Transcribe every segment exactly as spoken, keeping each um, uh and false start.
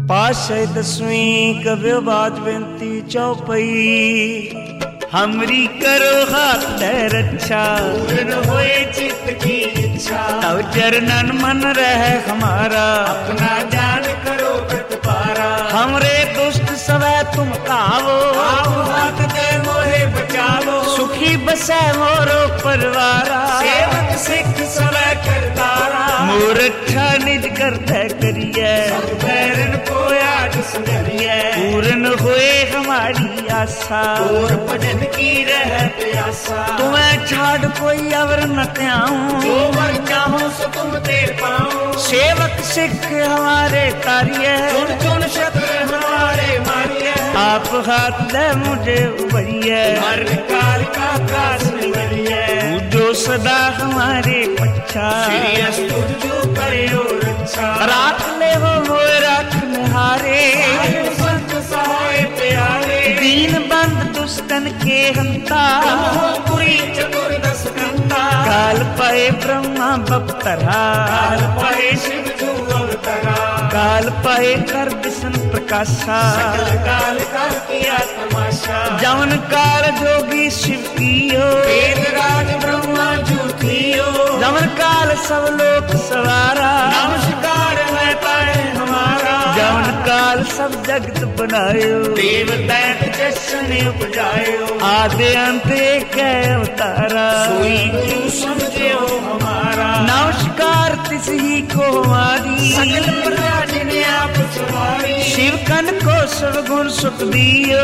पातशाही दसवीं कव्यो बात बेनती चौपई हमरी करो हाथ रक्षा पूर्ण होए चित्त की इच्छा तव चरणन मन रहे हमारा अपना जान करो प्रतिपारा हमरे दुष्ट सवै तुम कावो आओ हाथ दे मोहे बचावो सुखी बसै मोरो परिवारा सेवक सिख सवै करतारा मोर रक्षा निज करते करिए बैरन को आज सुधरिए पूर्ण होए हमारी आशा और भजन की रह प्यासा तुम्हें छाड़ कोई अवर न त्याऊं जो वर चाहो सो तुम दे पाऊं सेवक सिख हमारे कार्य चुन चुन शत्रु हमारे मारिए आप हाथ दे मुझे उबरिए मरण काल का काश निवरिए जो सदा हमारे पच्छा श्री अस्तुत जो करे रक्षा राख ले हो मोए राखन हारे संत सहाय प्यारे दीन बंद दुष्टन के हंता पुरी चतुर्दश कंता काल पाए ब्रह्मा बप्तरा काल पाए शिव जो अवतरा काल पाए कर विष्णु प्रकाशा सकल काल का किया तमाशा जवन काल जोगी शिव कियो वेद राज ब्रह्मा जो थियो जवन काल सब लोक सवारा नमस्कार है ताए हमारा जवन काल सब जगत बनायो देव दैत जशन उपजायो आदि अंत एक अवतारा सोई क्यों समझे हो हमारा नमस्कार तिस ही को हमारी सकल प्रजा जिन्हें आप सवारी शिव कन को सब गुण सुख दियो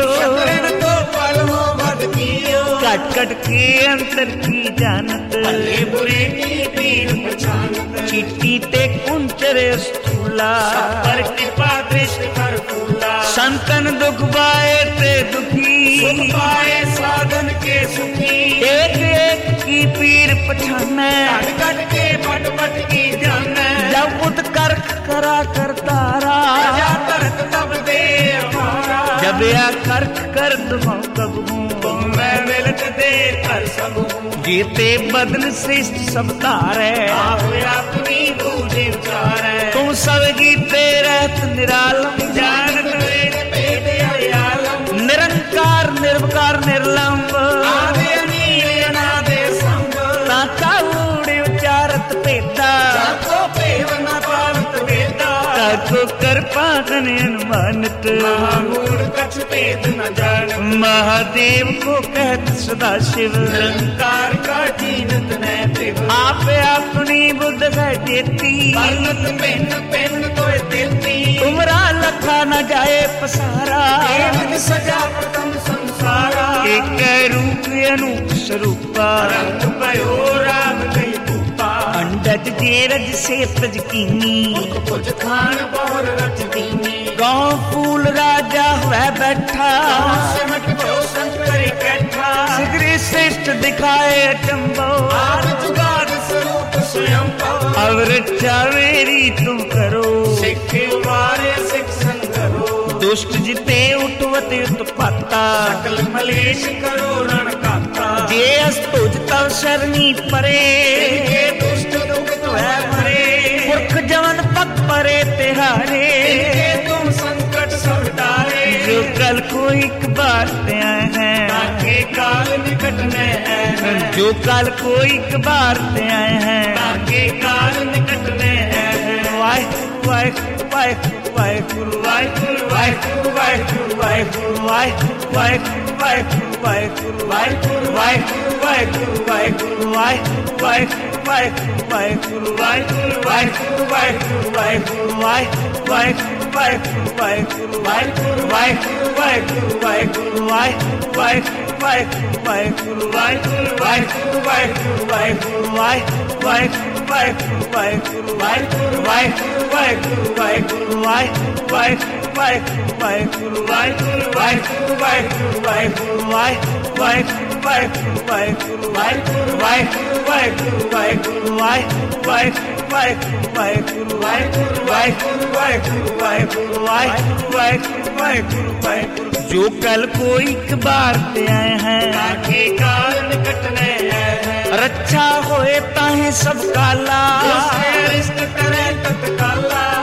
तो पल हो भद दियो कट कट के अंतर की जानत भले बुरे की पीर पहचानत चिट्ठी ते कुंचरे स्थूला पर कृपा दृष्टि कर फूला संतन दुख पाए ते दुखी सुख पाए साधन के सुखी एक एक की पीर पछाने कट कट के बट बट की जाने जब उत कर करा करतारा तरक तब दे हमारा जब या कर्क कर दुखों कब हूँ मैं मिलत दे कर सब हूँ जीते बदन श्रेष्ठ सब तारे आप अपनी बूझे उचारे तुम सब गीते रहत निरालम जानत वेद भेद अयालम निरंकार निर्विकार निर्लंब आदि अनील अनादि संग ताका ऊड़े उचारत भेदा ताको पेव न पावत वेदा ताको कर पागन अनुमानित महामूढ़ कछ भेद न जान महादेव को कहत सदा शिव निरंकार का जीनत नैतिव आप अपनी बुद्ध है देती पर्वत पेन पेन तो देती तुमरा लखा न जाए पसारा देव सजा प्रथम संसारा एक रूप अनूप स्वरूपा रंग भयो राम गई भूपा अंडज जेरज से तज कीनी कुछ खान बहुर रच दीनी गाँव फूल राजा हुआ बैठा सिमट को शंकर इकट्ठा सिगरी श्रेष्ठ दिखाए अचंबो आद जुगाद स्वरूप स्वयं अब रक्षा मेरी तुम करो सिख मारे शिक्षण करो दुष्ट जिते उठवते उत्पाता सकल मलेश करो रण काता जे अस्तुज तव शरणी परे दुष्ट दुख तो है मरे पुरख जवन पग परे तिहारे तुम संकट सब टारे जो कल को एक बार आए हैं ताके काल निकट में है जो कल को एक बार आए हैं ताके काल निकट में है वाह वाह वाह वाह गुरु वाह गुरु वाह गुरु वाह गुरु वाह गुरु वाह वाह वाह गुरु वाह गुरु वाह गुरु वाह गुरु वाह गुरु वाह गुरु वाह वाह वाह गुरु वाह गुरु वाह गुरु वाह वाह गुरु वाह गुरु वाह वाह गुरु वाह गुरु वाह वाह वाह गुरु वाह गुरु वाह वाह गुरु वाह गुरु वाह वाह वाह गुरु वाह गुरु वाह गुरु वाह वाह गुरु वाह गुरु वाह वाह वाह गुरु वाह गुरु वाह गुरु वाह गुरु वाह गुरु वाह वाह वाह गुरु वाह गुरु वाह गुरु वाह गुरु वाह वाह वाह गुरु वाह गुरु वाह गुरु वाह गुरु वाह गुरु वाह वाह वाह गुरु वाह गुरु जो कल को एक बार ते आए हैं ताके काल निकट में है रक्षा होए ताहे सब काला रिश्त करे तत्काला